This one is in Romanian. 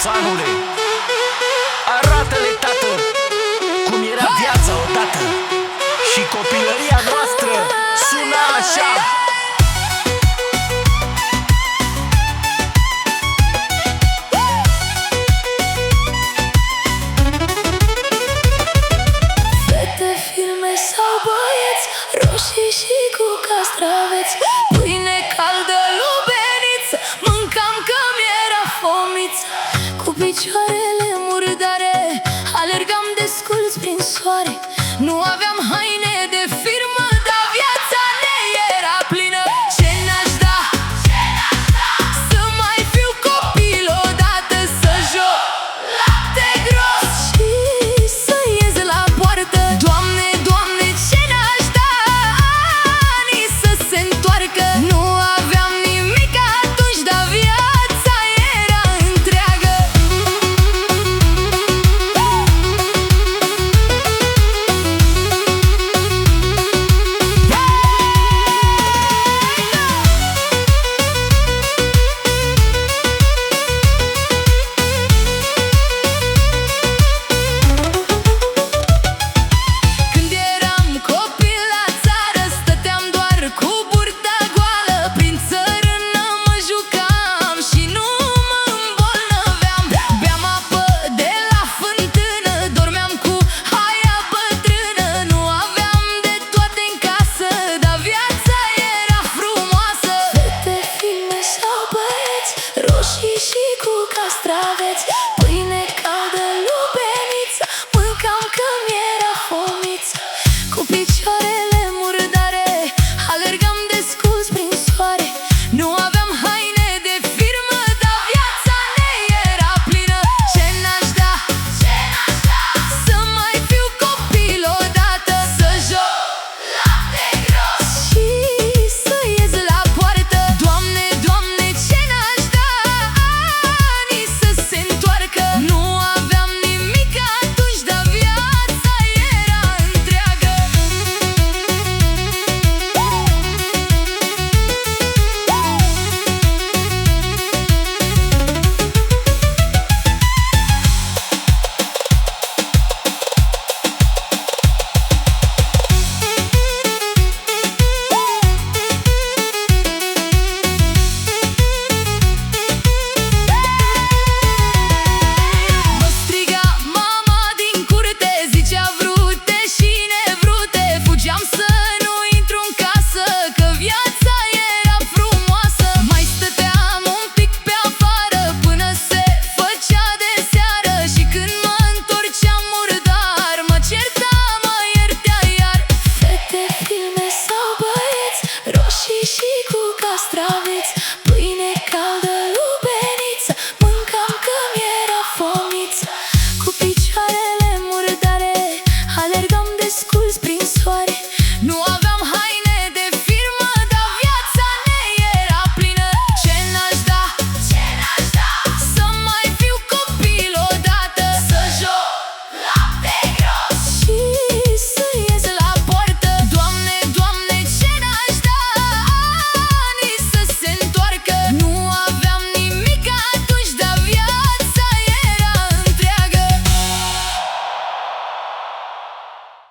fanule, arată-le, tată, cum era viața odată. Și copilăria noastră suna așa. Fete, filme sau băieți, roșii și cu castraveți, pâine caldă, lubeniță, mâncam că mi-era fomiță. Cu picioarele murdare alergam desculți prin soare. Nu aveam haine de firmă, dar viața ne era plină. Ce n-aș da să mai fiu copil odată, să joc lapte gros și să ies la poartă. Doamne, Doamne, ce n-aș da anii să se întoarcă. Nu aveam nimic atunci, dar viața era întreagă. Când eram copil la țară, stăteam doar cu burta goală. Prin țărână mă jucam și nu mă îmbolnăveam. Beam apă de la fântână, dormeam cu aia bătrână. Nu aveam de toate în casă, dar viața era frumoasă. Fete, filme sau băieți, roșii și cu castraveți,